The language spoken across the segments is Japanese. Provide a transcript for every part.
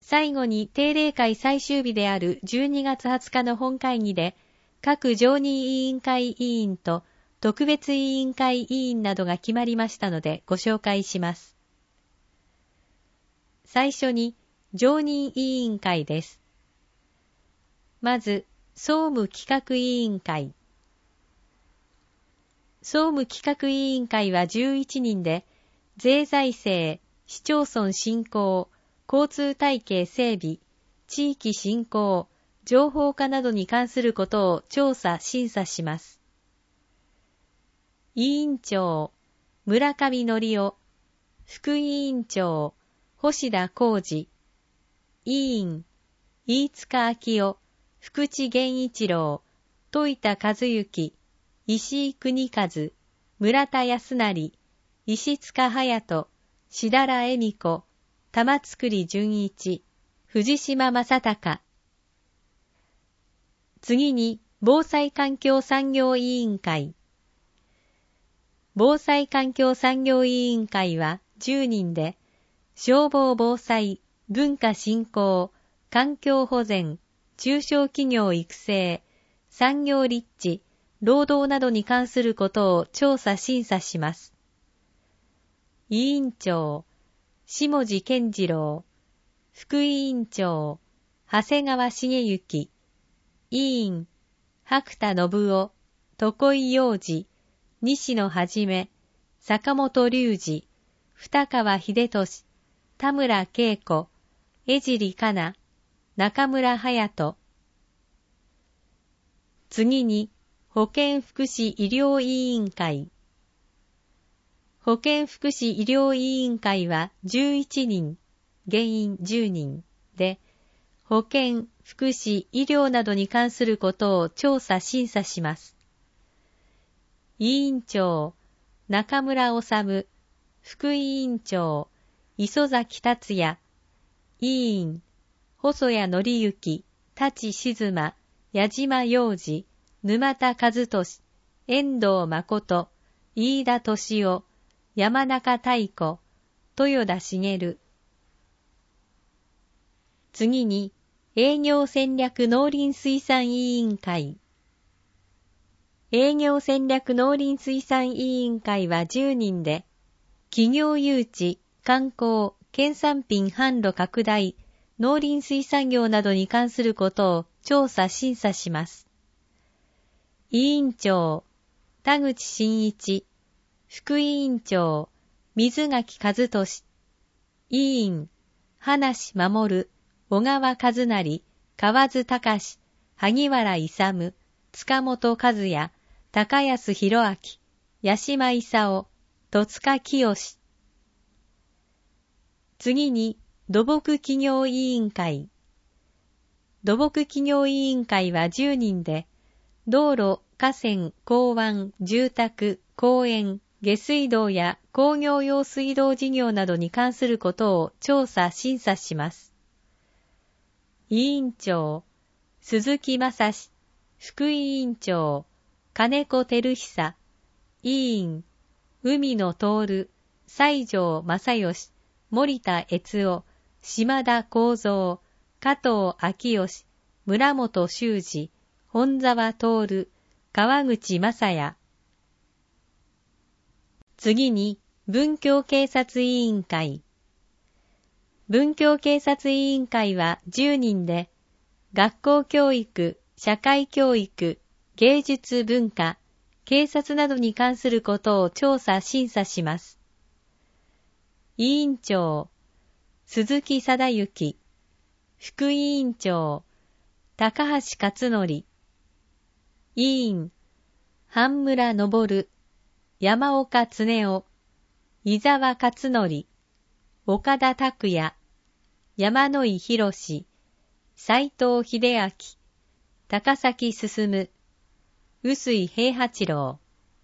最後に定例会最終日である12月20日の本会議で、各常任委員会委員と特別委員会委員などが決まりましたのでご紹介します。最初に常任委員会です。まず、総務企画委員会。総務企画委員会は11人で、税財政、市町村振興、交通体系整備、地域振興、情報化などに関することを調査・審査します。委員長、村上則夫、副委員長、星田浩二、委員、飯塚昭夫、福地源一郎、戸板和幸、石井邦和、村田康成、石塚隼人、志田良恵美子、玉造純一、藤島正隆。次に、防災環境産業委員会。防災環境産業委員会は10人で、消防防災、文化振興、環境保全、中小企業育成、産業立地、労働などに関することを調査審査します。委員長、下地健次郎、副委員長、長谷川茂之、委員、白田信夫、床井洋二、西野はじめ、坂本龍二、二川秀俊、田村恵子、江尻かな、中村隼人。次に、保健福祉医療委員会。保健福祉医療委員会は11人、原員10人で、保健、福祉、医療などに関することを調査・審査します。委員長、中村治、副委員長、磯崎達也、委員、細谷則之、舘静馬、矢島洋二、沼田和俊、遠藤誠、飯田俊夫、山中太子、豊田茂。次に、営業戦略農林水産委員会。営業戦略農林水産委員会は10人で、企業誘致、観光、県産品販路拡大、農林水産業などに関することを調査・審査します。委員長、田口真一、副委員長、水垣和俊、委員、花志守、小川和成、河津隆、萩原勇、塚本和也、高安博明、八島勲、戸塚清。次に、土木企業委員会。土木企業委員会は10人で、道路、河川、港湾、住宅、公園、下水道や工業用水道事業などに関することを調査・審査します。委員長、鈴木正史、副委員長、金子照久、委員、海野徹、西条正義、森田悦夫、島田幸三、加藤昭義、村本修二、本沢徹、川口正也。次に、文教警察委員会。文教警察委員会は10人で、学校教育、社会教育、芸術文化、警察などに関することを調査・審査します。委員長、鈴木貞之、副委員長、高橋克典、委員、半村昇、山岡恒夫、伊沢勝則、岡田拓也、山井博史、斉藤秀明、高崎進、臼井平八郎。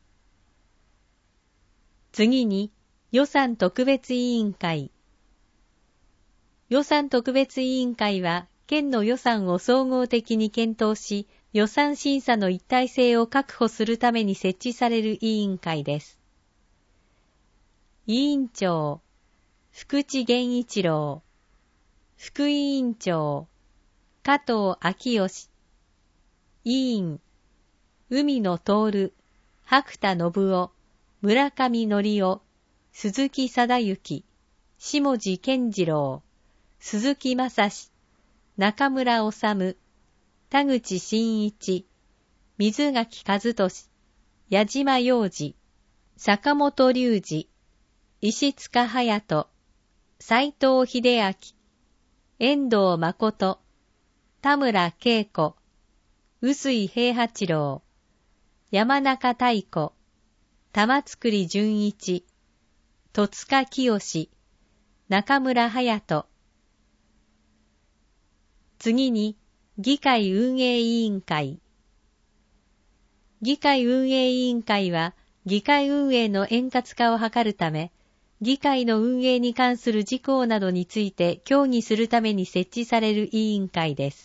次に、予算特別委員会。予算特別委員会は、県の予算を総合的に検討し、予算審査の一体性を確保するために設置される委員会です。委員長、福地源一郎、 副委員長、加藤昭義。委員、海野徹、白田信夫、村上則夫、鈴木貞之、下地健次郎、鈴木正史、中村治、田口真一、水垣和俊、矢島洋二、坂本龍二、石塚隼人、斉藤秀明、遠藤誠、田村恵子、臼井平八郎、山中太子、玉造純一、戸塚清、中村隼人。次に、議会運営委員会。議会運営委員会は、議会運営の円滑化を図るため、議会の運営に関する事項などについて協議するために設置される委員会です。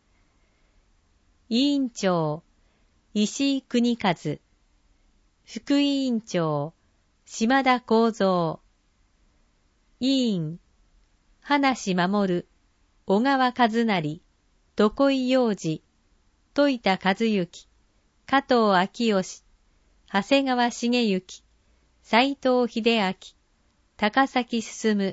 委員長、石井邦和。副委員長、島田幸三。委員、話守、小川和成、床井洋二、戸田和幸、加藤昭義、長谷川茂之、斉藤秀明、高崎進。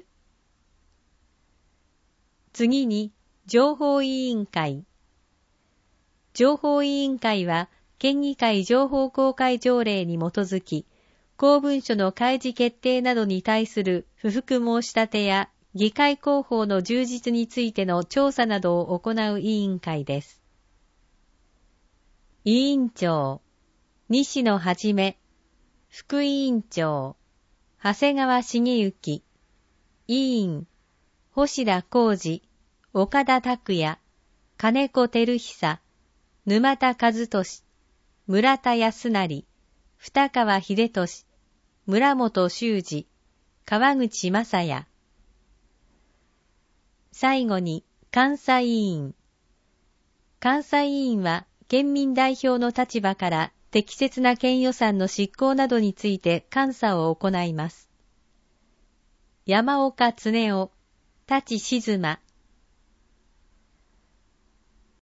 次に、情報委員会。情報委員会は、県議会情報公開条例に基づき、公文書の開示決定などに対する不服申し立てや議会広報の充実についての調査などを行う委員会です。委員長、西野はじめ。副委員長、長谷川茂之。委員、星田浩二、岡田拓也、金子照久、沼田和俊、村田康成、二川秀俊、村本修二、川口正也。最後に、監査委員。監査委員は、県民代表の立場から適切な県予算の執行などについて監査を行います。山岡恒夫、舘静馬、